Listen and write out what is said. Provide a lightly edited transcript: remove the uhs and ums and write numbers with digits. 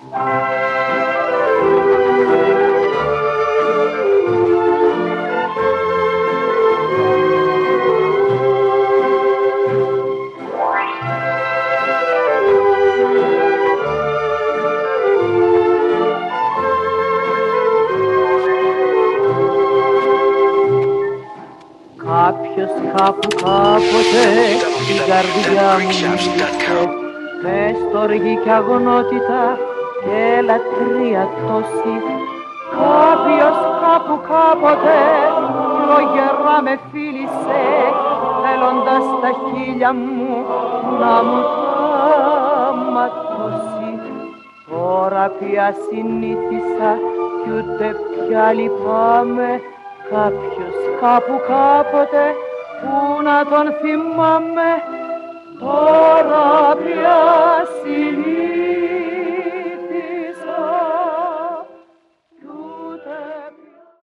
Κάποιος κάπου κάποτε την καρδιά μου μίλησε με στοργή και αγνότητα και λατρεία τόση. Κάποιος κάπου κάποτε φλογερά με φίλησε θέλοντας τα χείλια μου να μου τα ματώσει. Τώρα πια συνήθισα κι ούτε πια λυπάμαι. Κάποιος κάπου κάποτε που να τον θυμάμαι. Τώρα πια συνήθισα